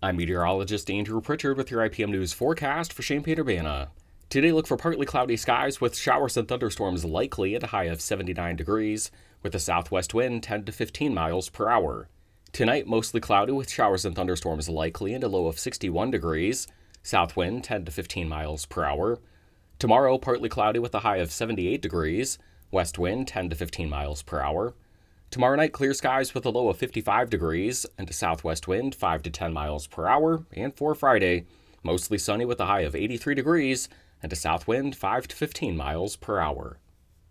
I'm meteorologist Andrew Pritchard with your IPM News forecast for Champaign-Urbana. Today, look for partly cloudy skies with showers and thunderstorms likely at a high of 79 degrees, with a southwest wind 10 to 15 miles per hour. Tonight, mostly cloudy with showers and thunderstorms likely and a low of 61 degrees, south wind 10 to 15 miles per hour. Tomorrow, partly cloudy with a high of 78 degrees, west wind 10 to 15 miles per hour. Tomorrow night, clear skies with a low of 55 degrees and a southwest wind 5 to 10 miles per hour. And for Friday, mostly sunny with a high of 83 degrees and a south wind 5 to 15 miles per hour.